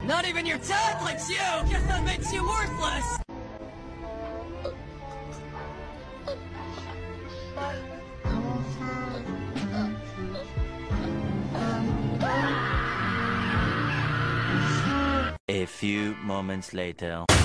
Not even your dad likes you! Guess that makes you worthless! A few moments later.